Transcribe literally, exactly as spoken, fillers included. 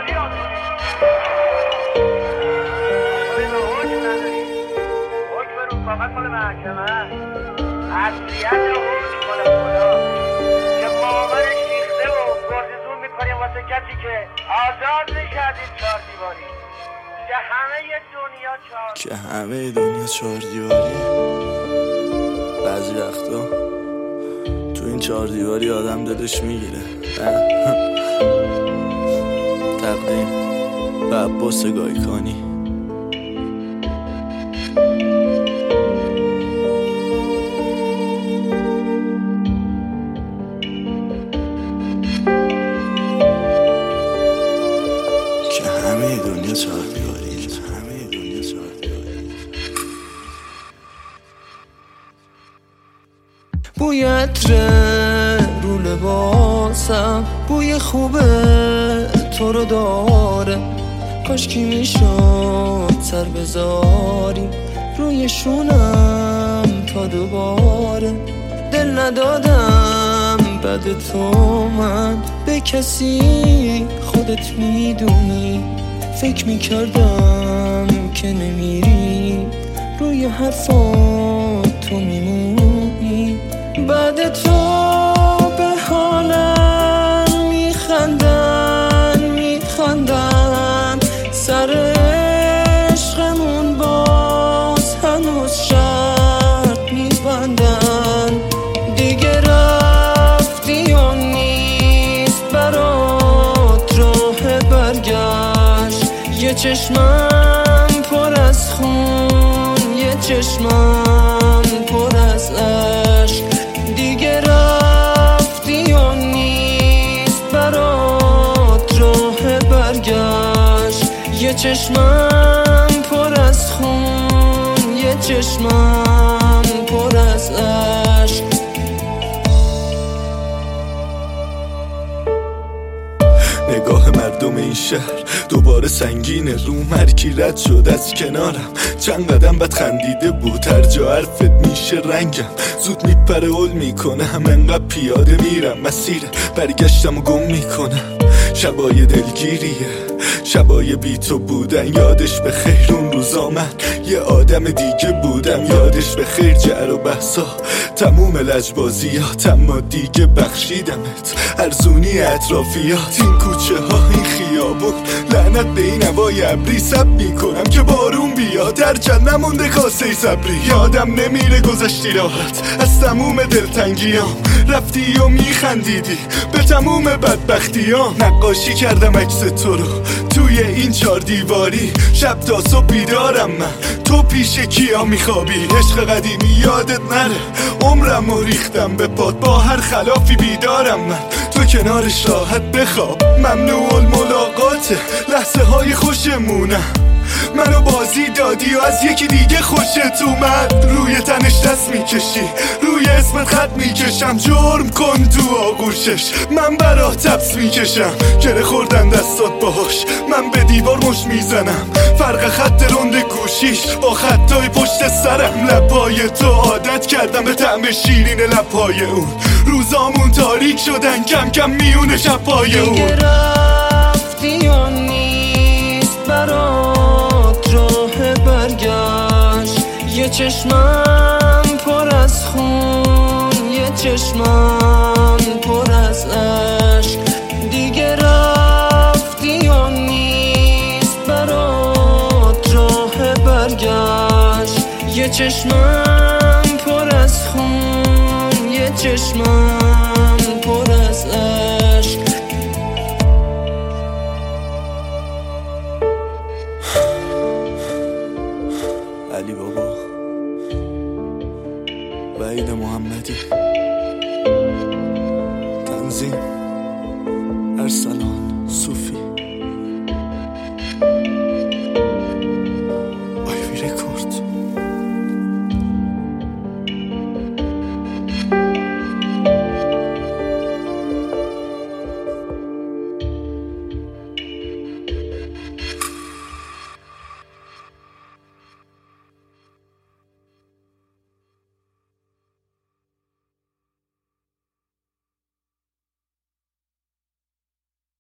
فقط مال محکمه اصلیت حکم مال خدا که معاملش ریخته و گرززون میکنیم واسه کسی که آزاد نکردید چهار دیواری که همه دنیا چهار که همه دنیا چهار دیواری. بعضی وقتا تو این چهار دیواری آدم دلش میگیره. تقدیم به عباس گایکانی. همه دنیا چهار دیواری، همه دنیا چهار دیواری. بوی عطر رو لباسم، بوی خوبه تو رو داره. کاش کی میشد سر بذاری روی شونم تا دوباره. دل ندادم بعد تو من به کسی، خودت میدونی. فکر میکردم که نمیری، روی حرفات تو میمونی. بعد تو به حالم میخندن میخندن، سر عشقمون باز هنوز شرط میبندن. دیگه رفتی و نیست برات راه برگشت. یه چشمم پر از خون، یه چشمم پر از عشق. دیگه رفتی و نیست برات راه برگشت. یه چشمم پر از خون، یه چشمم پر از عشق. نگاه مردم این شهر دوباره سنگینه روم. هر کی رد شد از کنارم چند قدم بد خندیده بود. هر جا حرفت میشه رنگم زود میپره هول میکنم. انقدر پیاده میرم مسیر برگشتم و گم میکنم. شبای دلگیریه شبای بی تو بودن. یادش به خیر اون روزا من یه آدم دیگه بودم. یادش به خیر جر و بحثا تموم لجبازیات، اما دیگه بخشیدمت ارزونی اطرافیات. این کوچه ها این خیابون لعنت به این هوای ابری. سب میکنم که بارون بیاد هرچند نمونده کاسه صبری. یادم نمیره گذشتی راحت از تموم دلتنگیام. رفتی و میخندیدی به تموم بدبختیام. نقاشی کردم عکس تو رو توی این چار دیواری. شب تا صبح بیدارم من، تو پیش کیا میخوابی. عشق قدیمی یادت نره عمرم و ریختم به پات. با هر خلافی بیدارم من، تو کنارش راحت بخواب. ممنوع الملاقاته لحظه های خوشمونم. منو بازی دادی و از یکی دیگه خوشت اومد. روی تنش دست میکشی روی اسمت خط میکشم. جرم کن تو آغوشش من برات حبس میکشم. گره خوردن دستات باهاش من به دیوار مش میزنم. فرق خط رند گوشیش با خطای پشت سرم. لبای تو عادت کردم به طعم شیرین لبای اون. روزامون تاریک شدن کم کم میونه شبای اون. دیگه رفتی و نیست برات راه برگشت. یه چشمم پر از خون، یه چشمم پر از عشق. دیگه رفتی و نیست برات راه برگشت. یه چشمم پر از خون، یه چشمم پر از عشق. علی بابا، وحید محمدی.